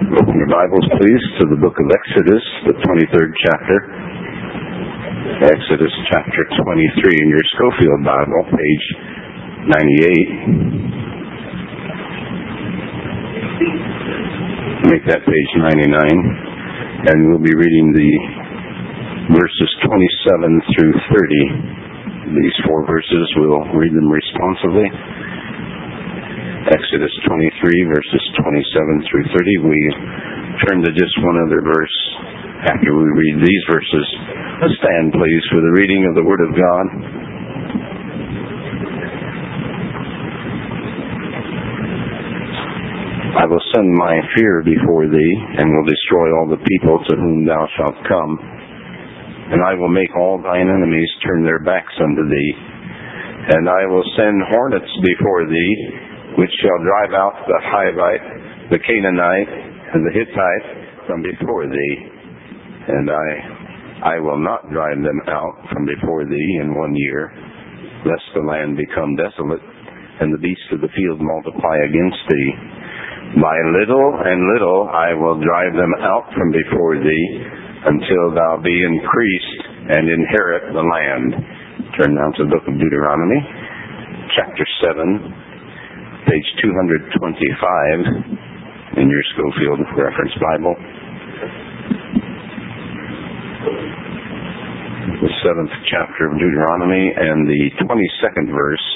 Open your Bibles, please, to the book of Exodus, the 23rd chapter. Exodus chapter 23 in your Schofield Bible, page 98. Make that page 99. And we'll be reading the verses 27 through 30. These four verses, we'll read them responsively. Exodus 23, verses 27 through 30. We turn to just one other verse after we read these verses. Let's stand, please, for the reading of the Word of God. I will send my fear before thee, and will destroy all the people to whom thou shalt come. And I will make all thine enemies turn their backs unto thee. And I will send hornets before thee, which shall drive out the Hivite, the Canaanite, and the Hittite from before thee. And I will not drive them out from before thee in 1 year, lest the land become desolate, and the beasts of the field multiply against thee. By little and little I will drive them out from before thee, until thou be increased and inherit the land. Turn now to the book of Deuteronomy, chapter 7. Page 225 in your Schofield Reference Bible. The 7th chapter of Deuteronomy and the 22nd verse.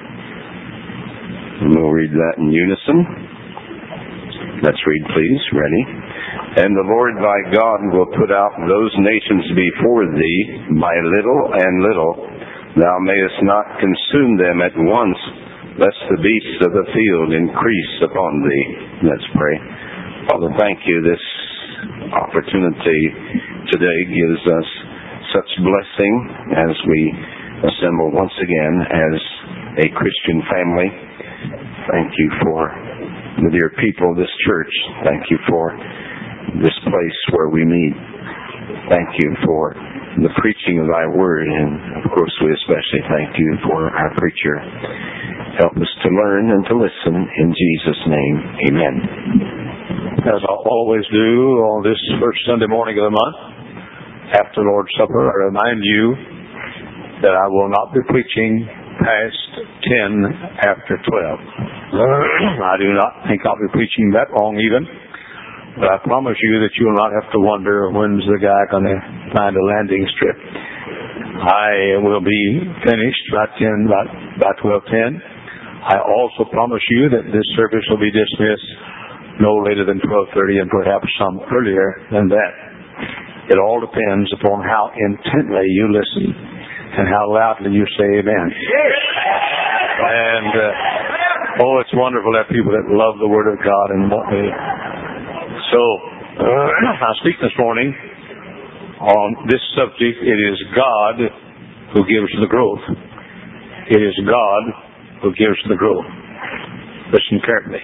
And we'll read that in unison. Let's read, please. Ready? And the Lord thy God will put out those nations before thee by little and little. Thou mayest not consume them at once, lest the beasts of the field increase upon thee. Let's pray. Father, thank you. This opportunity today gives us such blessing as we assemble once again as a Christian family. Thank you for the dear people of this church. Thank you for this place where we meet. Thank you for the preaching of thy word, and of course we especially thank you for our preacher. Help us to learn and to listen in Jesus' name. Amen. As I always do on this first Sunday morning of the month, after Lord's Supper, I remind you that I will not be preaching past 10 after 12. I do not think I'll be preaching that long even, but I promise you that you will not have to wonder when's the guy going to find a landing strip. I will be finished by 12:10. I also promise you that this service will be dismissed no later than 12:30 and perhaps some earlier than that. It all depends upon how intently you listen and how loudly you say amen. And, it's wonderful to have people that love the Word of God and want me. So, I speak this morning on this subject. It is God who gives the growth. It is God who gives the growth. Listen carefully.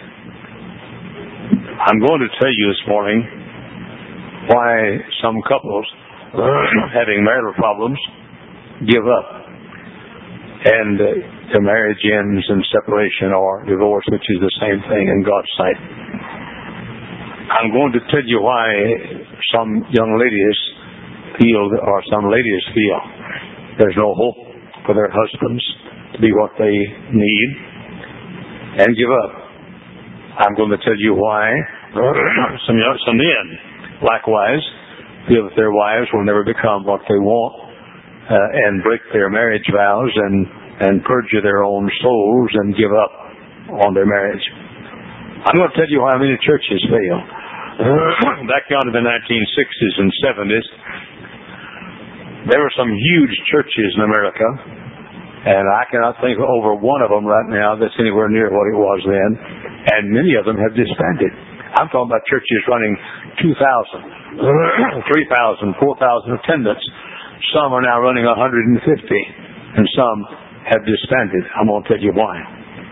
I'm going to tell you this morning why some couples having marital problems give up, and their marriage ends in separation or divorce, which is the same thing in God's sight. I'm going to tell you why some young ladies feel there's no hope for their husbands to be what they need and give up. I'm going to tell you why some men likewise feel that their wives will never become what they want and break their marriage vows and perjure their own souls and give up on their marriage. I'm going to tell you why many churches fail. Back down to the 1960s and 70s, there were some huge churches in America, and I cannot think of over one of them right now that's anywhere near what it was then, and many of them have disbanded. I'm talking about churches running 2,000, 3,000, 4,000 attendants. Some are now running 150, and some have disbanded. I'm going to tell you why.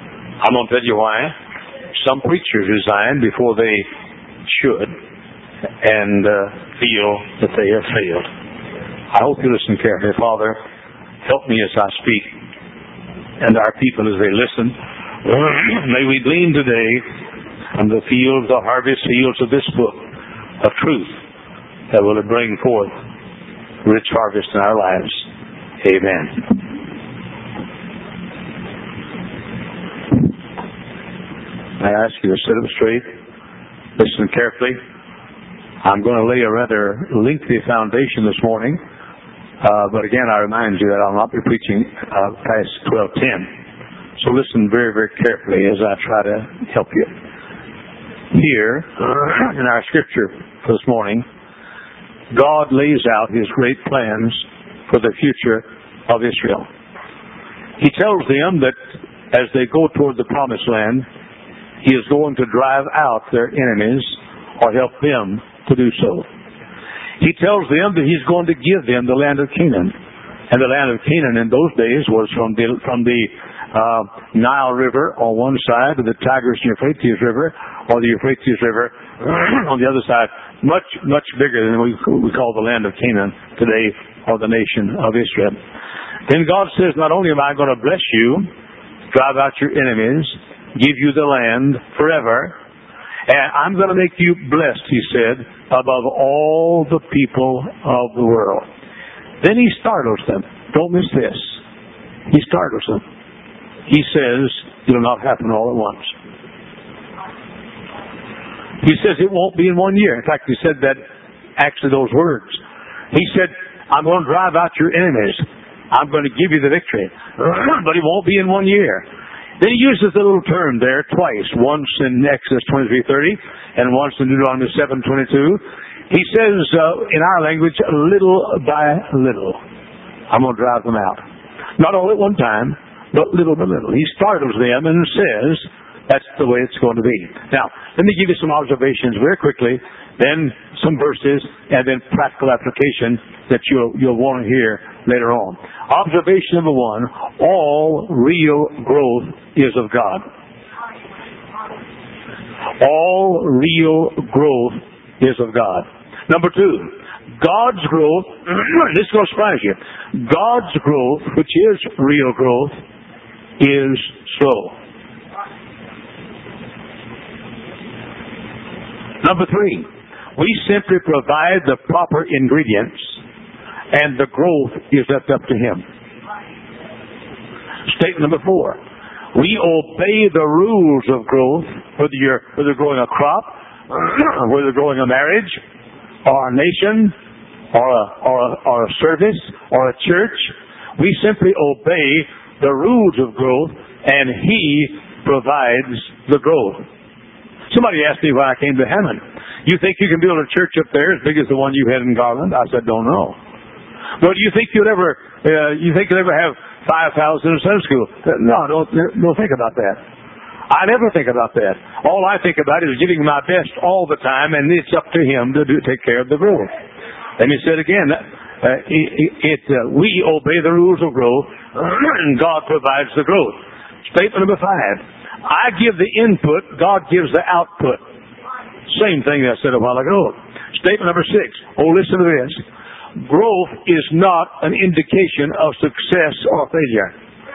Some preachers resign before they should and feel that they have failed. I hope you listen carefully. Father, help me as I speak and our people as they listen. May we glean today from the fields, the harvest fields of this book of truth that will bring forth rich harvest in our lives. Amen. I ask you to sit up straight. Listen carefully. I'm going to lay a rather lengthy foundation this morning. But again, I remind you that I'll not be preaching past 12:10. So listen very, very carefully as I try to help you. Here, in our scripture for this morning, God lays out His great plans for the future of Israel. He tells them that as they go toward the promised land, He is going to drive out their enemies or help them to do so. He tells them that He's going to give them the land of Canaan. And the land of Canaan in those days was from the Nile River on one side to the Tigris and Euphrates River, or the Euphrates River on the other side. Much, much bigger than we call the land of Canaan today, or the nation of Israel. Then God says, not only am I going to bless you, drive out your enemies, give you the land forever, and I'm going to make you blessed, He said, above all the people of the world. Then He startles them. Don't miss this. He startles them. He says, it'll not happen all at once. He says it won't be in 1 year. In fact, He said that, actually those words. He said, I'm going to drive out your enemies. I'm going to give you the victory. But it won't be in 1 year. Then He uses the little term there twice, once in Exodus 23:30 and once in Deuteronomy 7:22. He says in our language, little by little, I'm going to drive them out. Not all at one time, but little by little. He startles them and says, that's the way it's going to be. Now, let me give you some observations very quickly, then some verses, and then practical application that you'll want to hear later on. Observation number 1, all real growth is of God. All real growth is of God. Number 2, God's growth, this is going to surprise you, God's growth, which is real growth, is slow. Number 3, we simply provide the proper ingredients and the growth is left up to Him. Statement number 4, we obey the rules of growth, whether you're growing a crop, whether you're growing a marriage, or a nation, or a service, or a church. We simply obey the rules of growth, and He provides the growth. Somebody asked me when I came to Hammond, you think you can build a church up there as big as the one you had in Garland? I said, don't know. Well, do you think you'll ever have 5,000 in Sunday school? No, don't think about that. I never think about that. All I think about is giving my best all the time, and it's up to Him to take care of the growth. Let me say it again. We obey the rules of growth, and God provides the growth. Statement number 5. I give the input, God gives the output. Same thing I said a while ago. Statement number 6. Oh, listen to this. Growth is not an indication of success or failure.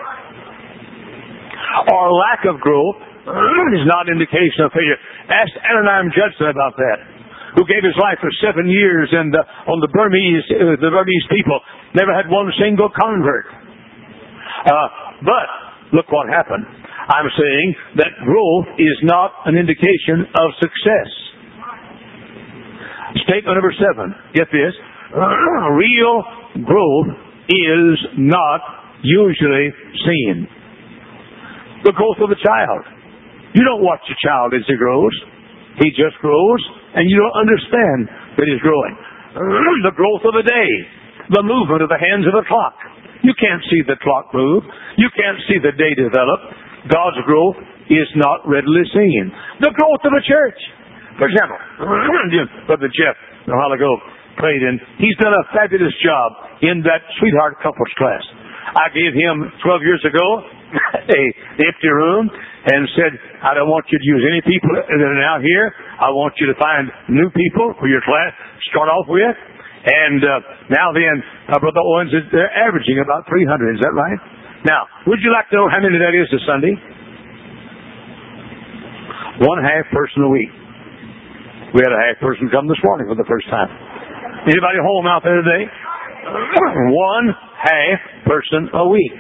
Or lack of growth is not an indication of failure. Ask Adoniram Judson about that, who gave his life for 7 years on the Burmese people, never had one single convert. But look what happened. I'm saying that growth is not an indication of success. Statement number 7. Get this. Real growth is not usually seen. The growth of a child. You don't watch a child as he grows. He just grows, and you don't understand that he's growing. The growth of a day. The movement of the hands of a clock. You can't see the clock move. You can't see the day develop. God's growth is not readily seen. The growth of a church. For example, Brother Jeff, a while ago, prayed, and he's done a fabulous job in that Sweetheart Couples class. I gave him 12 years ago an empty room and said, I don't want you to use any people that are now here. I want you to find new people for your class, start off with. And now then, Brother Owens, they're averaging about 300. Is that right? Now, would you like to know how many that is this Sunday? One half person a week. We had a half person come this morning for the first time. Anybody home out there today? One half person a week.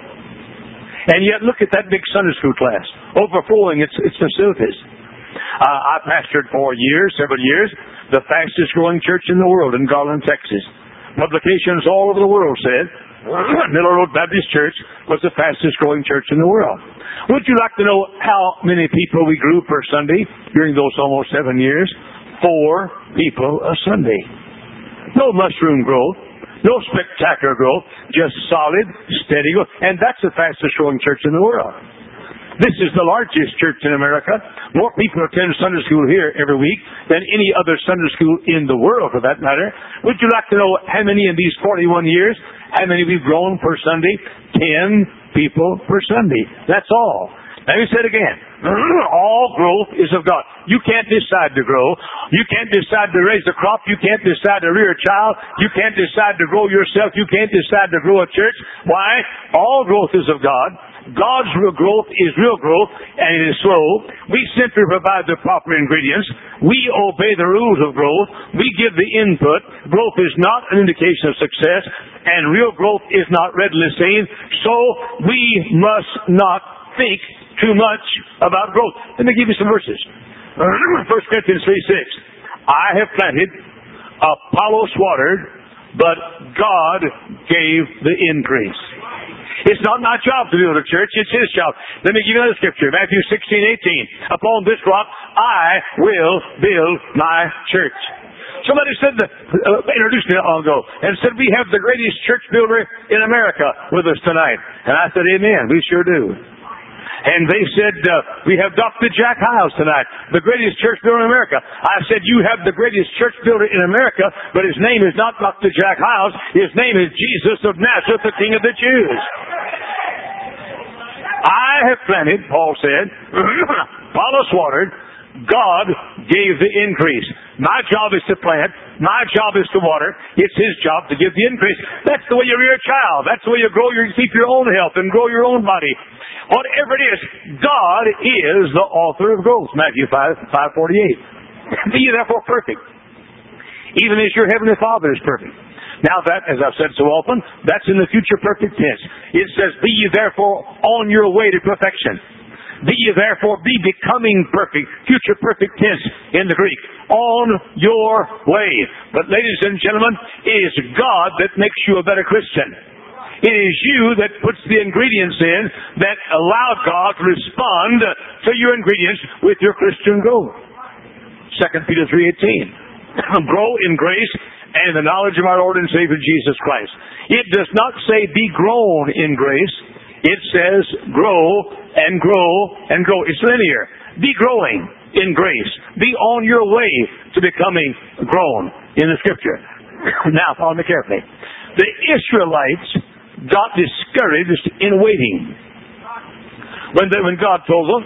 And yet look at that big Sunday school class, overflowing its facilities. I pastored for several years, the fastest growing church in the world in Garland, Texas. Publications all over the world said Miller Road Baptist Church was the fastest growing church in the world. Would you like to know how many people we grew per Sunday during those almost 7 years? 4 people a Sunday. No mushroom growth, no spectacular growth, just solid, steady growth. And that's the fastest growing church in the world. This is the largest church in America. More people attend Sunday school here every week than any other Sunday school in the world, for that matter. Would you like to know how many in these 41 years, how many we've grown per Sunday? 10 people per Sunday. That's all. Let me say it again. All growth is of God. You can't decide to grow. You can't decide to raise a crop. You can't decide to rear a child. You can't decide to grow yourself. You can't decide to grow a church. Why? All growth is of God. God's real growth is real growth, and it is slow. We simply provide the proper ingredients. We obey the rules of growth. We give the input. Growth is not an indication of success, and real growth is not readily seen. So we must not think too much about growth. Let me give you some verses. 1 Corinthians 3:6. I have planted, Apollos watered, but God gave the increase. It's not my job to build a church, it's His job. Let me give you another scripture. Matthew 16:18. Upon this rock I will build my church. Somebody said introduced me a while ago and said we have the greatest church builder in America with us tonight. And I said, amen, we sure do. And they said, we have Dr. Jack Hyles tonight, the greatest church builder in America. I said, you have the greatest church builder in America, but his name is not Dr. Jack Hyles. His name is Jesus of Nazareth, the King of the Jews. I have planted, Paul said, Apollos watered, God gave the increase. My job is to plant. My job is to water. It's His job to give the increase. That's the way you rear a child. That's the way you keep your own health and grow your own body. Whatever it is, God is the author of growth. Matthew 5:48. Be ye therefore perfect, even as your heavenly Father is perfect. Now that, as I've said so often, that's in the future perfect tense. It says, be ye therefore on your way to perfection. Be ye therefore, be becoming perfect, future perfect tense in the Greek, on your way. But ladies and gentlemen, it is God that makes you a better Christian. It is you that puts the ingredients in that allow God to respond to your ingredients with your Christian growth. 2 Peter 3:18. Grow in grace and in the knowledge of our Lord and Savior Jesus Christ. It does not say be grown in grace. It says grow and grow and grow. It's linear. Be growing in grace. Be on your way to becoming grown in the Scripture. Now, follow me carefully. The Israelites got discouraged in waiting. When God told them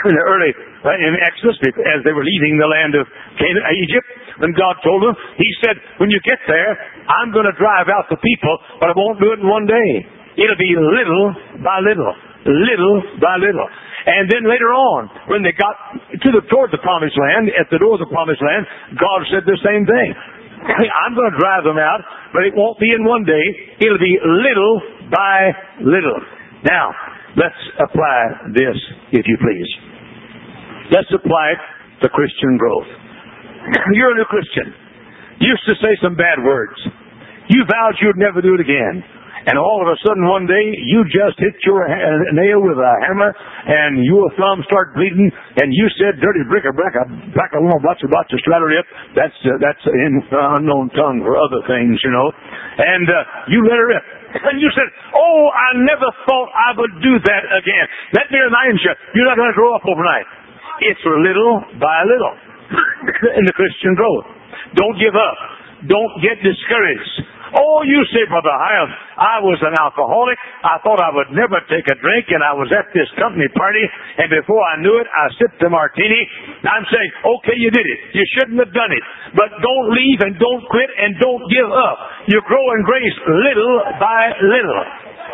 in Exodus, as they were leaving the land of Egypt, when God told them, He said, when you get there, I'm going to drive out the people, but I won't do it in one day. It'll be little by little, little by little. And then later on, when they got toward the Promised Land, at the door of the Promised Land, God said the same thing. I'm going to drive them out, but it won't be in one day. It'll be little by little. Now, let's apply this, if you please. Let's apply it to Christian growth. You're a new Christian. You used to say some bad words. You vowed you'd never do it again. And all of a sudden one day, you just hit your nail with a hammer, and your thumb started bleeding, and you said, dirty brick, back a little botcha, slather it. That's in unknown tongue for other things, you know. And you let her rip. And you said, oh, I never thought I would do that again. Let me remind you, you're not going to grow up overnight. It's little by little in the Christian growth. Don't give up. Don't get discouraged. Oh, you say, Brother Hyles, I was an alcoholic. I thought I would never take a drink, and I was at this company party, and before I knew it, I sipped a martini. I'm saying, okay, you did it. You shouldn't have done it. But don't leave and don't quit and don't give up. You grow in grace little by little.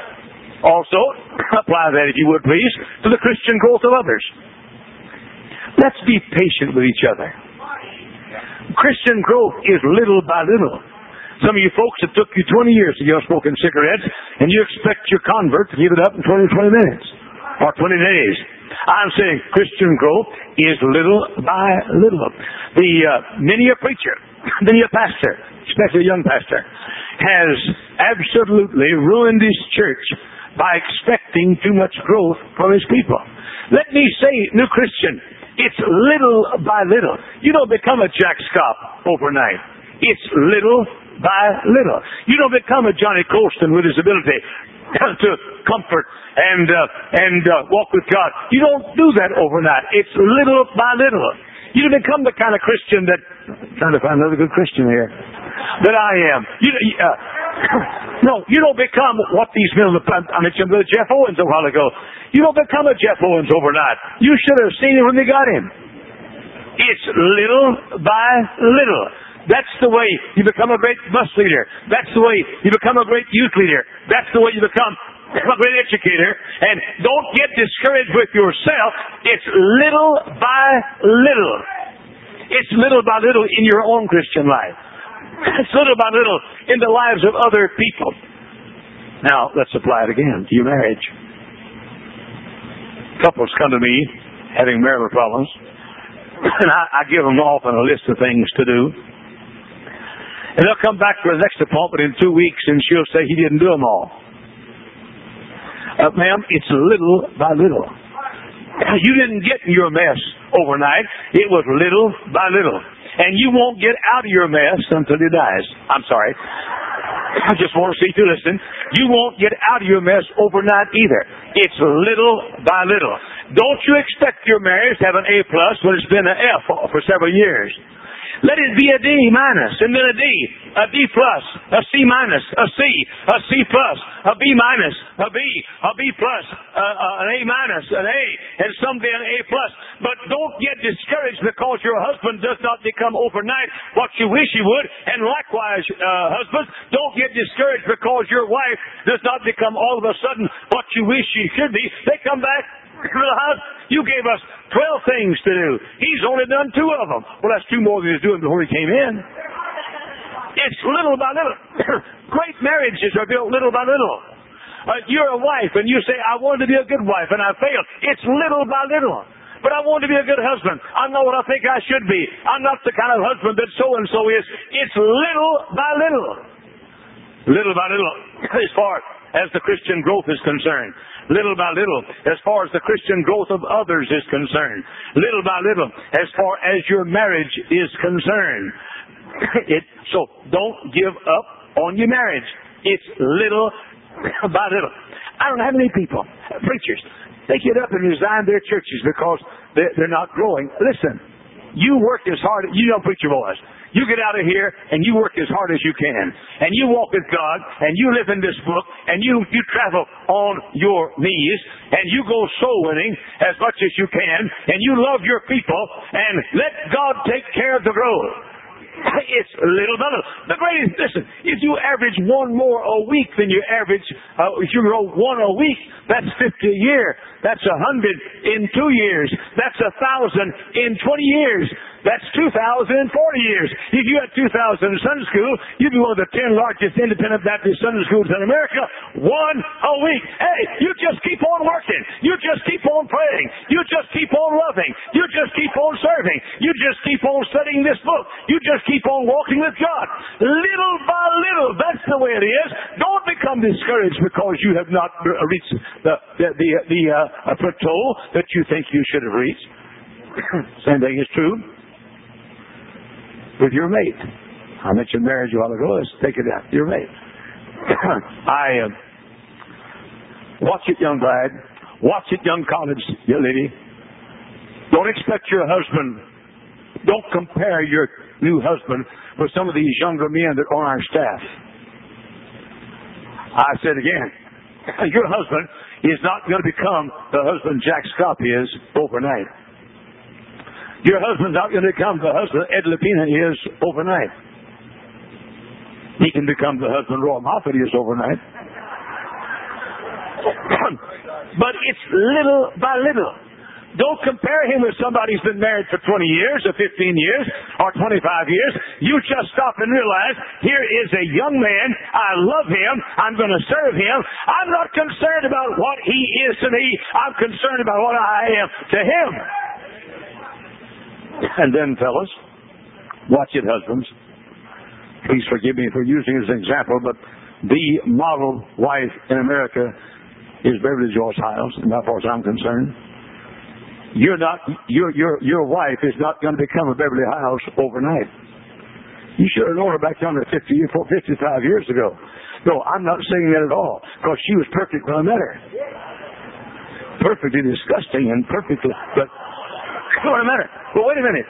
Also, apply that, if you would please, to the Christian growth of others. Let's be patient with each other. Christian growth is little by little. Some of you folks, it took you 20 years to give up smoking cigarettes, and you expect your convert to give it up in 20 minutes or 20 days. I'm saying Christian growth is little by little. Many a preacher, many a pastor, especially a young pastor, has absolutely ruined his church by expecting too much growth from his people. Let me say, new Christian, it's little by little. You don't become a Jack Scott overnight. It's little by little. You don't become a Johnny Colston with his ability to comfort and walk with God. You don't do that overnight. It's little by little. You don't become the kind of Christian that... I'm trying to find another good Christian here. That I am. No, you don't become what these men... I mentioned Jeff Owens a while ago. You don't become a Jeff Owens overnight. You should have seen him when they got him. It's little by little. That's the way you become a great bus leader. That's the way you become a great youth leader. That's the way you become a great educator. And don't get discouraged with yourself. It's little by little. It's little by little in your own Christian life. It's little by little in the lives of other people. Now, let's apply it again to your marriage. Couples come to me having marital problems, and I give them often a list of things to do. And they'll come back for the next appointment in 2 weeks, and she'll say he didn't do them all. Ma'am, it's little by little. You didn't get in your mess overnight. It was little by little. And you won't get out of your mess until he dies. I'm sorry. I just want to see you to listen. You won't get out of your mess overnight either. It's little by little. Don't you expect your marriage to have an A+ when it's been an F for several years. Let it be a D minus, and then a D plus, a C minus, a C, a C plus, a B minus, a B plus, an A minus, an A, and someday an A plus. But don't get discouraged because your husband does not become overnight what you wish he would, and likewise, husbands, don't get discouraged because your wife does not become all of a sudden what you wish she should be. They come back to the house. You gave us 12 things to do. He's only done 2 of them. Well, that's 2 more than he was doing before he came in. It's little by little. Great marriages are built little by little. You're a wife and you say, I wanted to be a good wife and I failed. It's little by little. But I want to be a good husband. I'm not what I think I should be. I'm not the kind of husband that so-and-so is. It's little by little. Little by little, as far as the Christian growth is concerned. Little by little, as far as the Christian growth of others is concerned. Little by little, as far as your marriage is concerned. So don't give up on your marriage. It's little by little. I don't know how many people, preachers, they get up and resign their churches because they're not growing. Listen, you work as hard, you don't preach your boys. You get out of here and you work as hard as you can. And you walk with God and you live in this book and you travel on your knees and you go soul winning as much as you can and you love your people and let God take care of the growth. It's little by little. The greatest, listen, if you average 1 more a week than you average, if you grow 1 a week, that's 50 a year. That's 100 in 2 years. That's 1,000 in 20 years. That's 2,000 in 40 years. If you had 2,000 in Sunday school, you'd be one of the 10 largest independent Baptist Sunday schools in America. 1 a week. Hey, you just keep on working. You just keep on praying. You just keep on loving. You just keep on serving. You just keep on studying this book. You just keep on walking with God. Little by little, that's the way it is. Don't become discouraged because you have not reached the plateau that you think you should have reached. Same thing is true with your mate. I mentioned marriage a while ago. Let's take it down. Your mate. Watch it, young bride. Watch it, young college lady. Don't expect your husband. Don't compare your new husband with some of these younger men that are on our staff. I said again, your husband is not going to become the husband Jack Scott is overnight. Your husband's not going to become the husband Ed Lapina is overnight. He can become the husband Roy Moffat is overnight. But it's little by little. Don't compare him with somebody who's been married for 20 years or 15 years or 25 years. You just stop and realize, here is a young man. I love him. I'm going to serve him. I'm not concerned about what he is to me. I'm concerned about what I am to him. And then, fellas, watch it, husbands. Please forgive me for using it as an example, but the model wife in America is Beverly Joyce Hiles, as far as I'm concerned. Your wife is not going to become a Beverly Hiles overnight. You should have known her back down to 55 years ago. No, I'm not saying that at all, because she was perfect when I met her. Perfectly disgusting and perfectly, but when I met her. But wait a minute.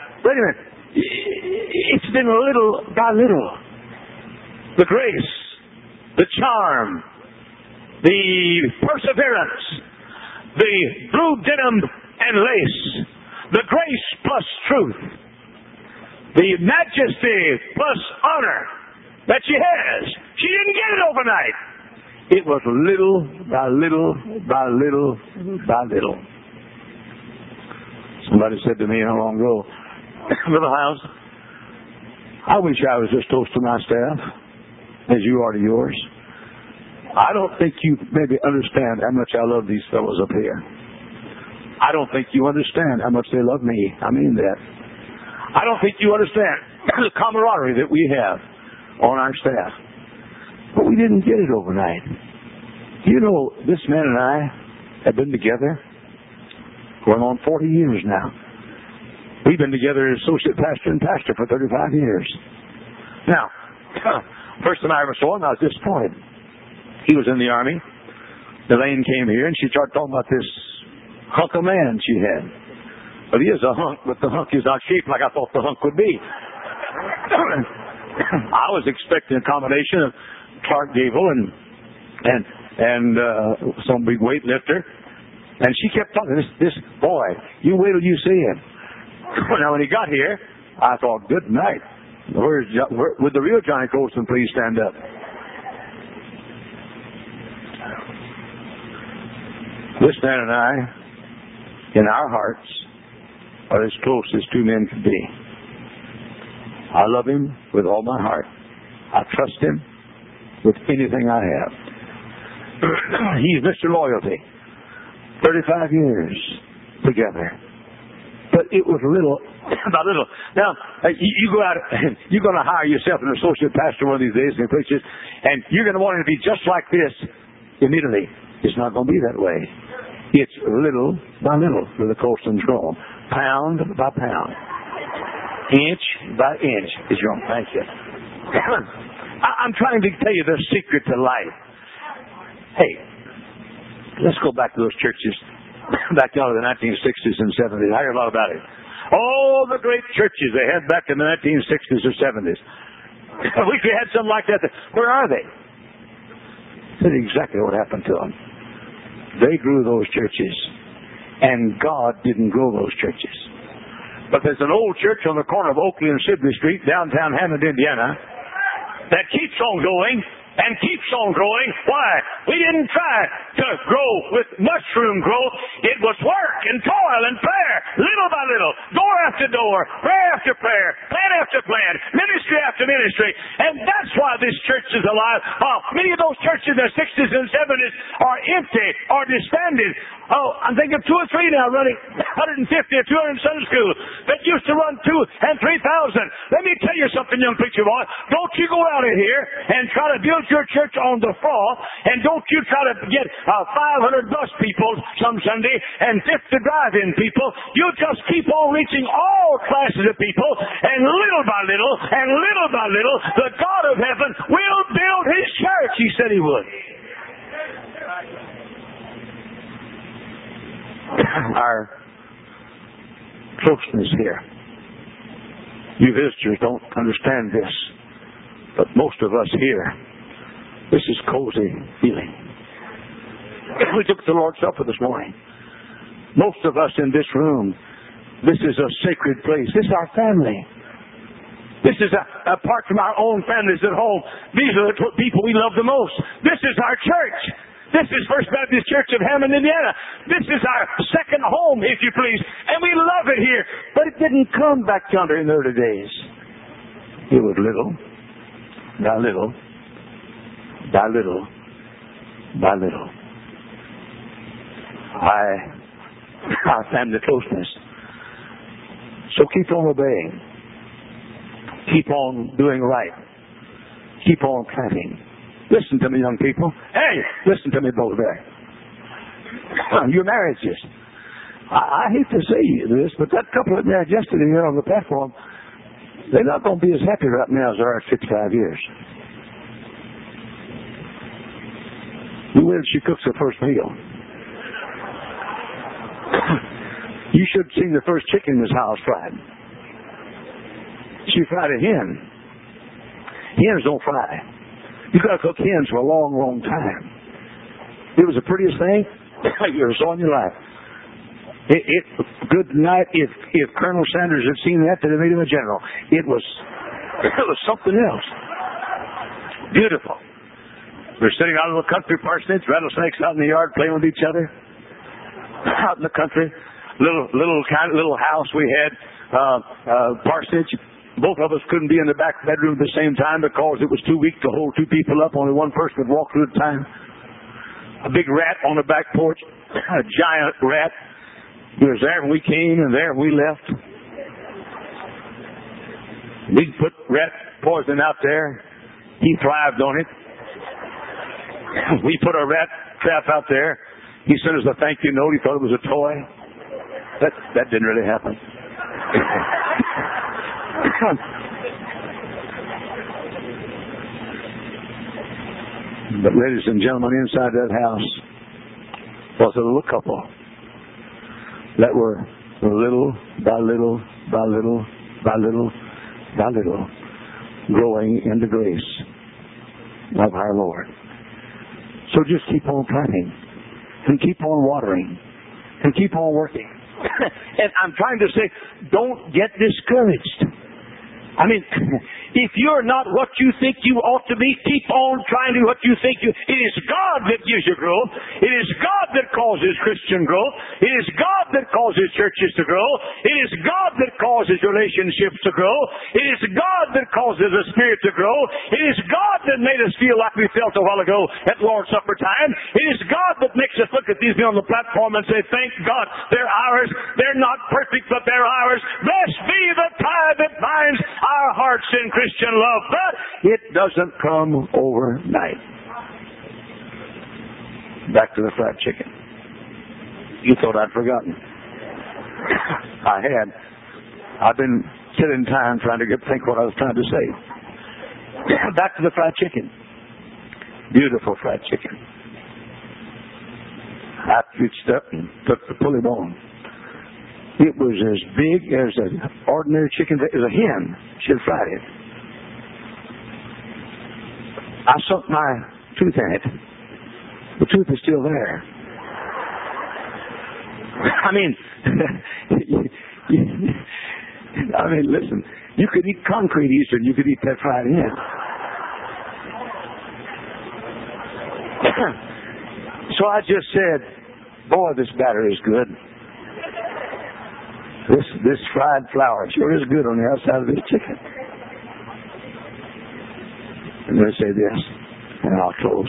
It's been little by little. The grace, the charm, the perseverance, the blue denim and lace, the grace plus truth, the majesty plus honor that she has. She didn't get it overnight. It was little by little by little by little. Somebody said to me not long ago, Brother Hiles, I wish I was as close to my staff as you are to yours. I don't think you maybe understand how much I love these fellows up here. I don't think you understand how much they love me. I mean that. I don't think you understand the camaraderie that we have on our staff. But we didn't get it overnight. You know, this man and I have been together going on 40 years now. We've been together as associate pastor and pastor for 35 years. Now, first time I ever saw him, I was disappointed. He was in the Army. Elaine came here and she started talking about this hunk of man she had. But he is a hunk, but the hunk is not shaped like I thought the hunk would be. I was expecting a combination of Clark Gable and some big weightlifter. And she kept talking, this boy, you wait till you see him. Now when he got here, I thought, good night. Would the real Johnny Colson please stand up? This man and I, in our hearts, are as close as two men could be. I love him with all my heart. I trust him with anything I have. He's Mr. Loyalty. 35 years together. But it was little by little. Now, you go out, you're going to hire yourself an associate pastor one of these days and preach it, and you're going to want it to be just like this immediately. It's not going to be that way. It's little by little where the Colson's grown. Pound by pound. Inch by inch is your own. Thank you. I'm trying to tell you the secret to life. Hey, let's go back to those churches back down to the 1960s and 70s. I heard a lot about it. All the great churches they had back in the 1960s or 70s. I wish we had something like that. Where are they? That's exactly what happened to them. They grew those churches, and God didn't grow those churches. But there's an old church on the corner of Oakley and Sibley Street, downtown Hammond, Indiana, that keeps on going and keeps on growing. Why? We didn't try to grow with mushroom growth. It was work and toil and prayer, little by little, door after door, prayer after prayer, plan after plan, ministry after ministry. And that's why this church is alive. Many of those churches in the 60s and 70s are empty or disbanded. I'm thinking of 2 or 3 now running 150 or 200 Sunday school that used to run 2,000 and 3,000. Let me tell you something, young preacher boy. Don't you go out of here and try to build your church on the floor, and don't you try to get 500 bus people some Sunday and 50 drive-in people. You just keep on reaching all classes of people, and little by little, and little by little, the God of heaven will build His church. He said He would. Our closeness here. You visitors don't understand this, but most of us here, this is cozy feeling. We took the Lord's Supper this morning. Most of us in this room, this is a sacred place. This is our family. This is apart from our own families at home. These are the people we love the most. This is our church. This is First Baptist Church of Hammond, Indiana. This is our second home, if you please. And we love it here. But it didn't come back yonder in the early days. It was little by little, by little, by little. Our family closeness. So keep on obeying. Keep on doing right. Keep on planting. Listen to me, young people. Hey, listen to me, both there. Your marriages. I hate to say this, but that couple that married yesterday here on the platform, they're not going to be as happy right now as they are at 55 years. You wait till she cooks her first meal. You should have seen the first chicken in this house fried. She fried a hen. Hens don't fry. You got to cook hens for a long, long time. It was the prettiest thing you ever saw in your life. Good night. If Colonel Sanders had seen that, they'd have made him a general. It was something else. Beautiful. We're sitting out in the country parsonage, rattlesnakes out in the yard playing with each other. Out in the country, little house we had, parsonage. Both of us couldn't be in the back bedroom at the same time because it was too weak to hold two people up. Only one person would walk through at a time. A big rat on the back porch, a giant rat. He was there when we came and there when we left. We put rat poison out there. He thrived on it. We put a rat trap out there. He sent us a thank you note. He thought it was a toy. That didn't really happen. But ladies and gentlemen, inside that house was a little couple that were little by little by little by little by little growing in the grace of our Lord. So just keep on planting and keep on watering and keep on working. And I'm trying to say, don't get discouraged. I mean, if you're not what you think you ought to be, keep on trying to do what you think you... It is God that gives you growth. It is God that causes Christian growth. It is God that causes churches to grow. It is God that causes relationships to grow. It is God that causes the Spirit to grow. It is God that made us feel like we felt a while ago at Lord's Supper time. It is God that makes us look at these men on the platform and say, thank God, they're ours. They're not perfect, but they're ours. Blessed be the tie that binds our hearts in Christian love. But it doesn't come overnight. Back to the fried chicken. You thought I'd forgotten. I had. I've been killing time trying to think what I was trying to say. Back to the fried chicken. Beautiful fried chicken. I reached up and took the pulley bone. It was as big as an ordinary chicken. It was a hen. She had fried it. I sunk my tooth in it. The tooth is still there. I mean, listen, you could eat concrete easier than you could eat that fried hen. So I just said, boy, this batter is good. This fried flour sure is good on the outside of this chicken. I'm going to say this, and I'll close.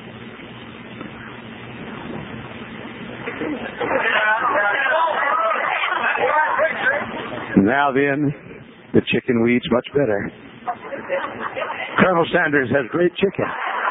Now then, the chicken we eat's much better. Colonel Sanders has great chicken.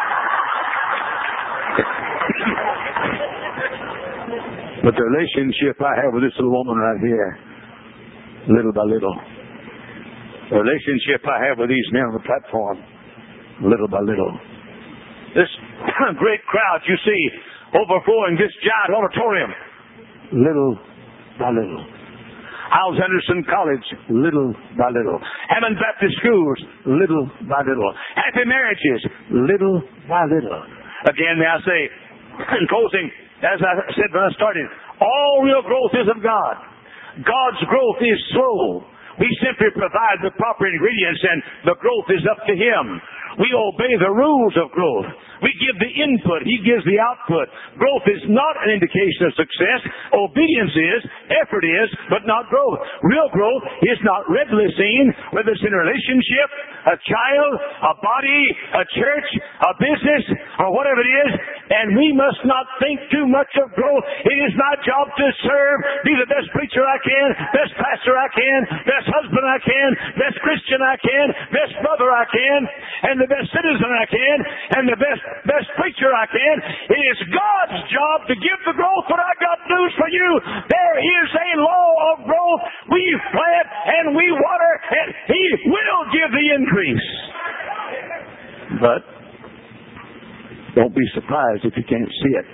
But the relationship I have with this little woman right here, little by little. The relationship I have with these men on the platform, little by little. This great crowd you see overflowing this giant auditorium, little by little. Howes Henderson College, little by little. Hammond Baptist Schools, little by little. Happy marriages, little by little. Again, may I say, in closing, as I said when I started, all real growth is of God. God's growth is slow. We simply provide the proper ingredients and the growth is up to Him. We obey the rules of growth. We give the input. He gives the output. Growth is not an indication of success. Obedience is, effort is, but not growth. Real growth is not readily seen, whether it's in a relationship, a child, a body, a church, a business, or whatever it is. And we must not think too much of growth. It is my job to serve, be the best preacher I can, best pastor I can, best husband I can, best Christian I can, best brother I can, and the best citizen I can, and the best preacher I can. It is God's job to give the growth, but I got news for you. There is a law of growth. We plant and we water, and He will give the increase. But don't be surprised if you can't see it,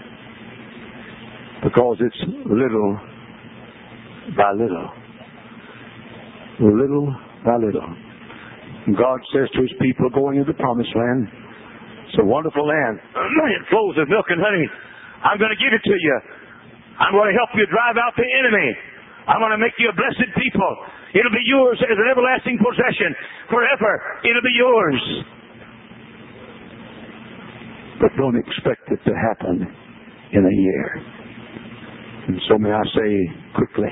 because it's little by little. Little by little. God says to His people going into the promised land, it's a wonderful land. It flows with milk and honey. I'm going to give it to you. I'm going to help you drive out the enemy. I'm going to make you a blessed people. It'll be yours as an everlasting possession. Forever, it'll be yours. But don't expect it to happen in a year. And so may I say quickly,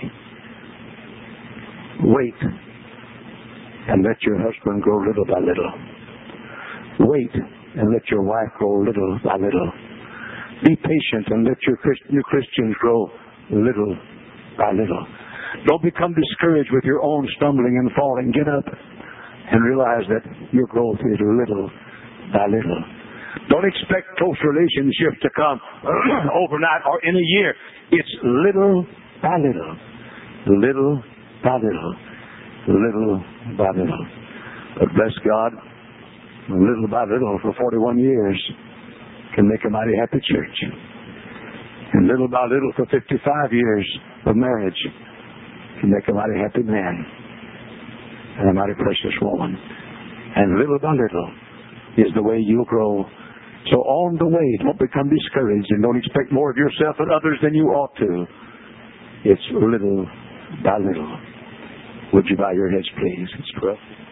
wait and let your husband grow little by little. Wait and let your wife grow little by little. Be patient and let your Christians grow little by little. Don't become discouraged with your own stumbling and falling. Get up and realize that your growth is little by little. Don't expect close relationships to come overnight or in a year. It's little by little. Little by little. Little by little. But bless God, little by little for 41 years can make a mighty happy church. And little by little for 55 years of marriage can make a mighty happy man and a mighty precious woman. And little by little is the way you'll grow. So on the way, don't become discouraged and don't expect more of yourself and others than you ought to. It's little by little. Would you bow your heads, please? It's 12.